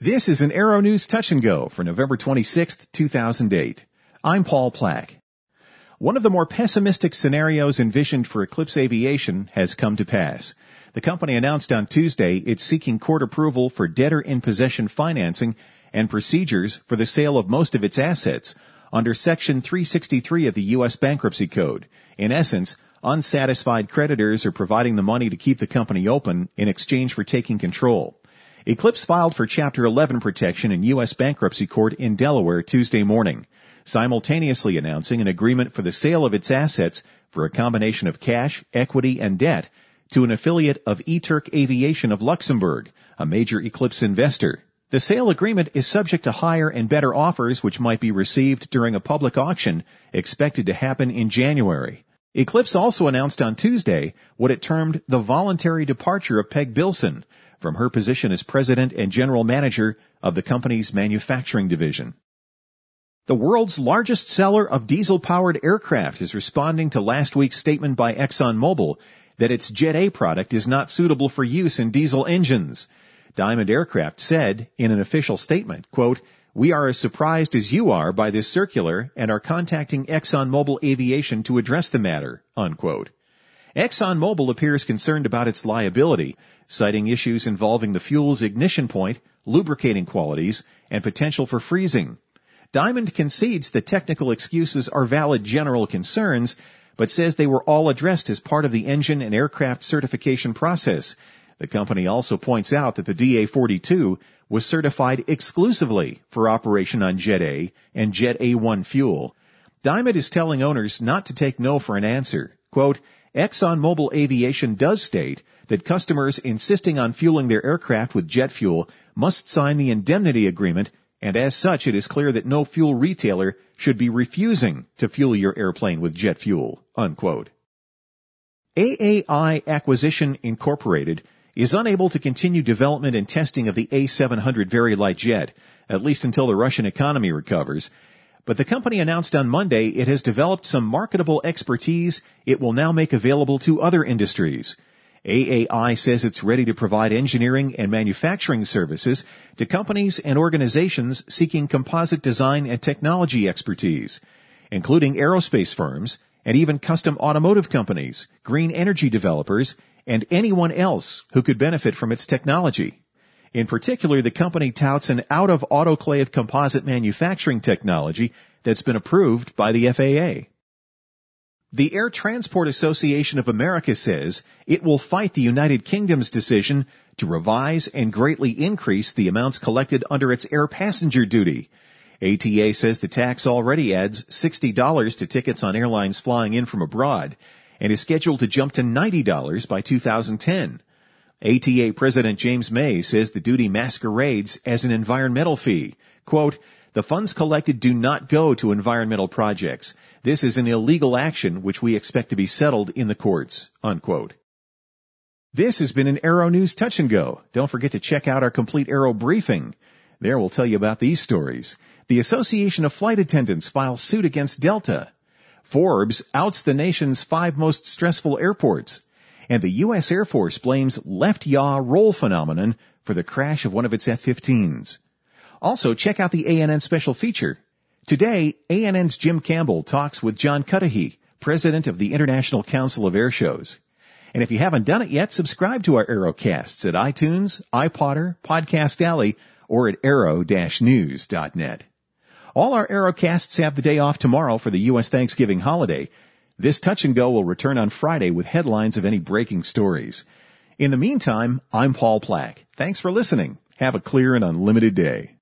This is an Aero News Touch and Go for November 26, 2008. I'm Paul Plack. One of the more pessimistic scenarios envisioned for Eclipse Aviation has come to pass. The company announced on Tuesday it's seeking court approval for debtor-in-possession financing and procedures for the sale of most of its assets under Section 363 of the U.S. Bankruptcy Code. In essence, unsatisfied creditors are providing the money to keep the company open in exchange for taking control. Eclipse filed for Chapter 11 protection in U.S. Bankruptcy Court in Delaware Tuesday morning, simultaneously announcing an agreement for the sale of its assets for a combination of cash, equity, and debt to an affiliate of eTurk Aviation of Luxembourg, a major Eclipse investor. The sale agreement is subject to higher and better offers which might be received during a public auction expected to happen in January. Eclipse also announced on Tuesday what it termed the voluntary departure of Peg Bilson from her position as president and general manager of the company's manufacturing division. The world's largest seller of diesel-powered aircraft is responding to last week's statement by ExxonMobil that its Jet A product is not suitable for use in diesel engines. Diamond Aircraft said in an official statement, quote, "We are as surprised as you are by this circular and are contacting ExxonMobil Aviation to address the matter," unquote. ExxonMobil appears concerned about its liability, citing issues involving the fuel's ignition point, lubricating qualities, and potential for freezing. Diamond concedes that technical excuses are valid general concerns, but says they were all addressed as part of the engine and aircraft certification process. The company also points out that the DA-42 was certified exclusively for operation on Jet A and Jet A1 fuel. Diamond is telling owners not to take no for an answer. Quote, "ExxonMobil Aviation does state that customers insisting on fueling their aircraft with jet fuel must sign the indemnity agreement, and as such it is clear that no fuel retailer should be refusing to fuel your airplane with jet fuel," unquote. AAI Acquisition Incorporated is unable to continue development and testing of the A700 very light jet, at least until the Russian economy recovers. But the company announced on Monday it has developed some marketable expertise it will now make available to other industries. AAI says it's ready to provide engineering and manufacturing services to companies and organizations seeking composite design and technology expertise, including aerospace firms and even custom automotive companies, green energy developers, and anyone else who could benefit from its technology. In particular, the company touts an out-of-autoclave composite manufacturing technology that's been approved by the FAA. The Air Transport Association of America says it will fight the United Kingdom's decision to revise and greatly increase the amounts collected under its air passenger duty. ATA says the tax already adds $60 to tickets on airlines flying in from abroad and is scheduled to jump to $90 by 2010. ATA President James May says the duty masquerades as an environmental fee. Quote, "The funds collected do not go to environmental projects. This is an illegal action which we expect to be settled in the courts," unquote. This has been an Aero News Touch and Go. Don't forget to check out our complete Aero briefing. There we'll tell you about these stories. The Association of Flight Attendants files suit against Delta. Forbes outs the nation's 5 most stressful airports. And the U.S. Air Force blames left yaw roll phenomenon for the crash of one of its F-15s. Also, check out the ANN special feature. Today, ANN's Jim Campbell talks with John Cudahy, president of the International Council of Air Shows. And if you haven't done it yet, subscribe to our Aerocasts at iTunes, iPodder, Podcast Alley, or at aero-news.net. All our Aerocasts have the day off tomorrow for the U.S. Thanksgiving holiday. This Touch and Go will return on Friday with headlines of any breaking stories. In the meantime, I'm Paul Plack. Thanks for listening. Have a clear and unlimited day.